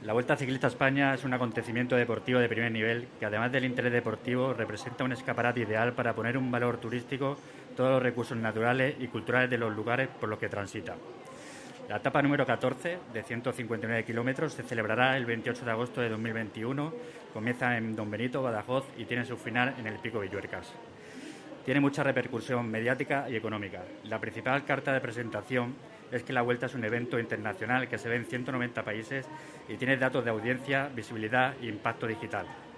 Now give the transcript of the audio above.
La Vuelta Ciclista a España es un acontecimiento deportivo de primer nivel que, además del interés deportivo, representa un escaparate ideal para poner en valor turístico todos los recursos naturales y culturales de los lugares por los que transita. La etapa número 14, de 159 kilómetros, se celebrará el 28 de agosto de 2021, comienza en Don Benito, Badajoz, y tiene su final en el Pico Villuercas. Tiene mucha repercusión mediática y económica. La principal carta de presentación es que la Vuelta es un evento internacional que se ve en 190 países y tiene datos de audiencia, visibilidad e impacto digital.